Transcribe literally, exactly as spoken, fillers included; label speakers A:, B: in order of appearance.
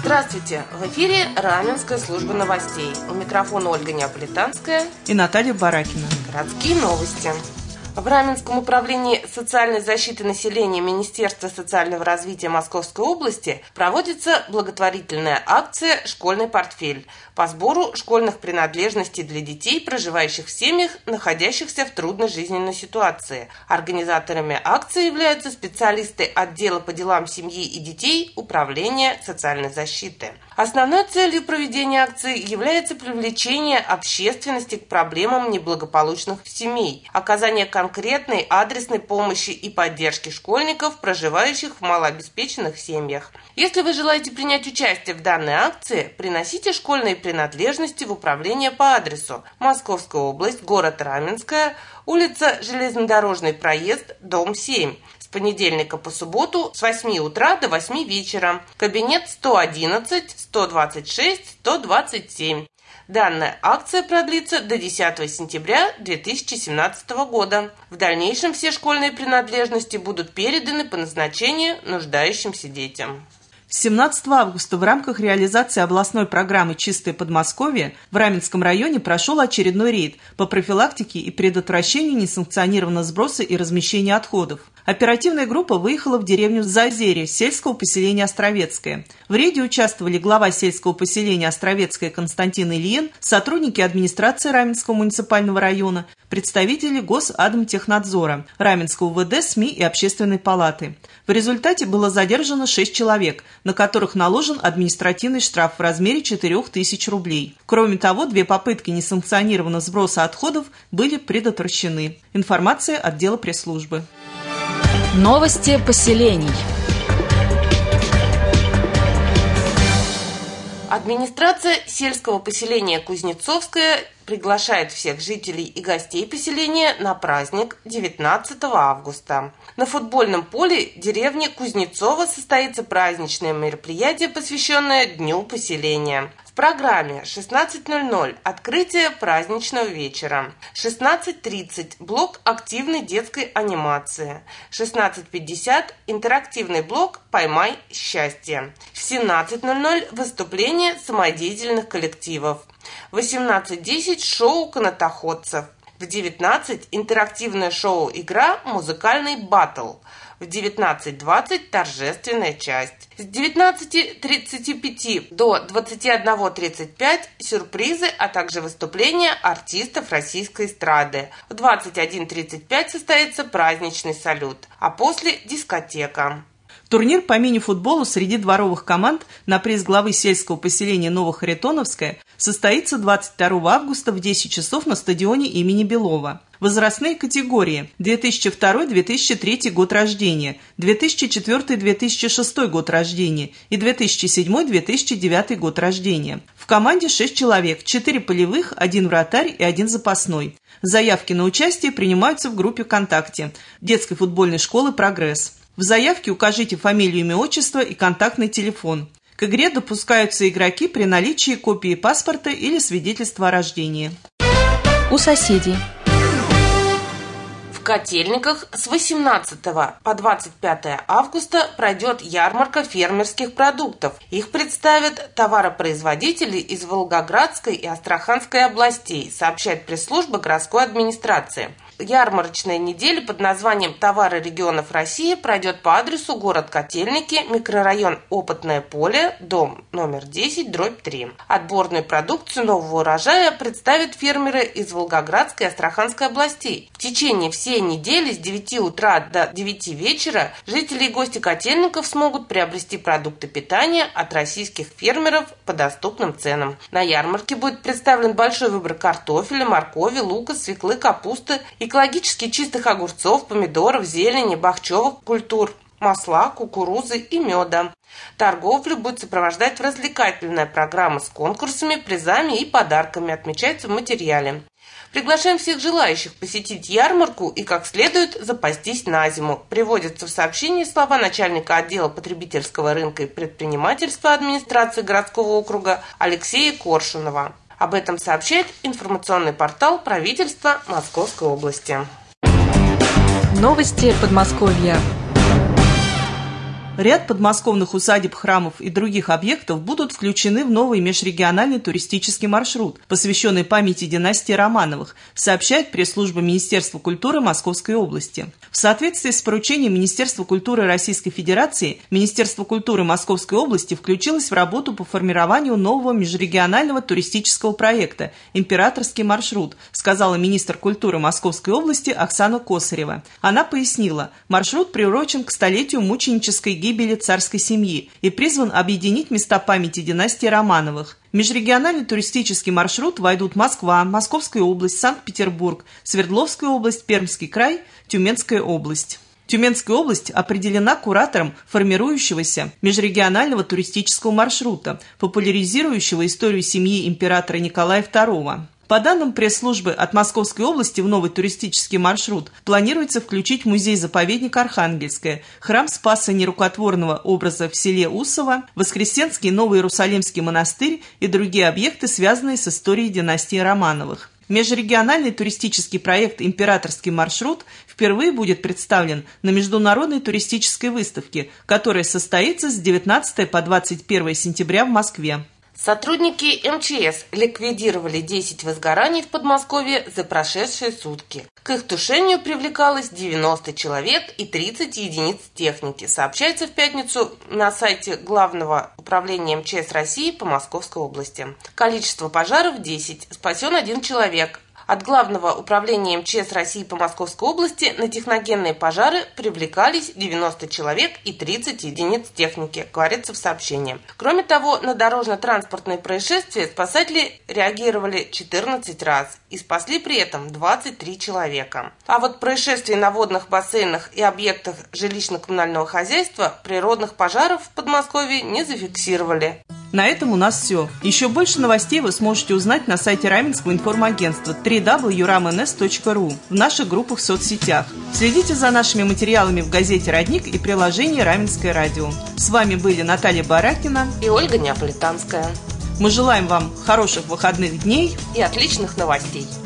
A: Здравствуйте! В эфире Раменская служба новостей. У микрофона Ольга Неаполитанская
B: и Наталья Баракина.
A: Городские новости. В Раменском управлении социальной защиты населения Министерства социального развития Московской области проводится благотворительная акция «Школьный портфель» по сбору школьных принадлежностей для детей, проживающих в семьях, находящихся в трудной жизненной ситуации. Организаторами акции являются специалисты отдела по делам семьи и детей Управления социальной защиты. Основной целью проведения акции является привлечение общественности к проблемам неблагополучных семей, оказание конкретной адресной помощи и поддержки школьников, проживающих в малообеспеченных семьях. Если вы желаете принять участие в данной акции, приносите школьные принадлежности в управление по адресу: Московская область, город Раменская, улица Железнодорожный проезд, дом семь. С понедельника по субботу с восьми утра до восьми вечера. Кабинет сто одиннадцать, сто двадцать шесть, сто двадцать семь. Данная акция продлится до десятого сентября две тысячи семнадцатого года. В дальнейшем все школьные принадлежности будут переданы по назначению нуждающимся детям.
B: семнадцатого августа в рамках реализации областной программы «Чистое Подмосковье» в Раменском районе прошел очередной рейд по профилактике и предотвращению несанкционированного сброса и размещения отходов. Оперативная группа выехала в деревню Заозерье сельского поселения Островецкое. В рейде участвовали глава сельского поселения Островецкое Константин Ильин, сотрудники администрации Раменского муниципального района, представители Госадмтехнадзора, Раменского УВД, СМИ и Общественной палаты. В результате было задержано шесть человек, на которых наложен административный штраф в размере четырех тысяч рублей. Кроме того, две попытки несанкционированного сброса отходов были предотвращены. Информация отдела пресс-службы.
C: Новости поселений.
A: Администрация сельского поселения Кузнецовское приглашает всех жителей и гостей поселения на праздник девятнадцатого августа. На футбольном поле деревни Кузнецово состоится праздничное мероприятие, посвященное Дню поселения. В программе шестнадцать ноль ноль открытие праздничного вечера, шестнадцать тридцать блок активной детской анимации, шестнадцать пятьдесят интерактивный блок «Поймай счастье», в семнадцать ноль ноль выступление самодеятельных коллективов, в восемнадцать десять шоу канатоходцев, в девятнадцать интерактивное шоу-игра «Музыкальный баттл», в девятнадцать двадцать торжественная часть. С девятнадцати тридцати пяти до двадцати одного тридцать пять сюрпризы, а также выступления артистов российской эстрады. В двадцать один тридцать пять состоится праздничный салют, а после дискотека.
B: Турнир по мини-футболу среди дворовых команд на приз главы сельского поселения Новохаритоновское состоится двадцать второго августа в десять часов на стадионе имени Белова. Возрастные категории: две тысячи второй — две тысячи третий год рождения, две тысячи четвёртый — две тысячи шестой год рождения и две тысячи седьмой — две тысячи девятый год рождения. В команде шесть человек, четыре полевых, один вратарь и один запасной. Заявки на участие принимаются в группе ВКонтакте детской футбольной школы «Прогресс». В заявке укажите фамилию, имя, отчество и контактный телефон. К игре допускаются игроки при наличии копии паспорта или свидетельства о рождении.
C: У соседей.
A: В Котельниках с восемнадцатого по двадцать пятое августа пройдет ярмарка фермерских продуктов. Их представят товаропроизводители из Волгоградской и Астраханской областей, сообщает пресс-служба городской администрации. Ярмарочная неделя под названием «Товары регионов России» пройдет по адресу город Котельники, микрорайон Опытное поле, дом номер десять, дробь три. Отборную продукцию нового урожая представят фермеры из Волгоградской и Астраханской областей. В течение всей недели с девяти утра до девяти вечера жители и гости Котельников смогут приобрести продукты питания от российских фермеров по доступным ценам. На ярмарке будет представлен большой выбор картофеля, моркови, лука, свеклы, капусты, экологически чистых огурцов, помидоров, зелени, бахчевых культур, масла, кукурузы и меда. Торговлю будет сопровождать развлекательная программа с конкурсами, призами и подарками, отмечается в материале. Приглашаем всех желающих посетить ярмарку и как следует запастись на зиму. Приводятся в сообщении слова начальника отдела потребительского рынка и предпринимательства администрации городского округа Алексея Коршунова. Об этом сообщает информационный портал правительства Московской области.
C: Новости Подмосковья.
B: Ряд подмосковных усадеб, храмов и других объектов будут включены в новый межрегиональный туристический маршрут, посвященный памяти династии Романовых, сообщает пресс-служба Министерства культуры Московской области. В соответствии с поручением Министерства культуры Российской Федерации, Министерство культуры Московской области включилось в работу по формированию нового межрегионального туристического проекта «Императорский маршрут», сказала министр культуры Московской области Оксана Косарева. Она пояснила, маршрут приурочен к столетию мученической гибели царской семьи и призван объединить места памяти династии Романовых. В межрегиональный туристический маршрут войдут Москва, Московская область, Санкт-Петербург, Свердловская область, Пермский край, Тюменская область. Тюменская область определена куратором формирующегося межрегионального туристического маршрута, популяризирующего историю семьи императора Николая второго. По данным пресс-службы от Московской области, в новый туристический маршрут планируется включить музей-заповедник Архангельское, храм Спаса Нерукотворного образа в селе Усово, Воскресенский Новоиерусалимский монастырь и другие объекты, связанные с историей династии Романовых. Межрегиональный туристический проект «Императорский маршрут» впервые будет представлен на международной туристической выставке, которая состоится с девятнадцатого по двадцать первое сентября в Москве.
A: Сотрудники эм че эс ликвидировали десять возгораний в Подмосковье за прошедшие сутки. К их тушению привлекалось девяносто человек и тридцать единиц техники, сообщается в пятницу на сайте Главного управления эм че эс России по Московской области. Количество пожаров десять, спасен один человек. От Главного управления эм че эс России по Московской области на техногенные пожары привлекались девяносто человек и тридцать единиц техники, говорится в сообщении. Кроме того, на дорожно-транспортные происшествия спасатели реагировали четырнадцать раз и спасли при этом двадцать три человека. А вот происшествий на водных бассейнах и объектах жилищно-коммунального хозяйства природных пожаров в Подмосковье не зафиксировали.
B: На этом у нас все. Еще больше новостей вы сможете узнать на сайте Раменского информагентства дабл ю дабл ю дабл ю точка рам эн эс точка ру, в наших группах в соцсетях. Следите за нашими материалами в газете «Родник» и приложении «Раменское радио». С вами были Наталья Баракина
A: и Ольга Неаполитанская.
B: Мы желаем вам хороших выходных дней
A: и отличных новостей.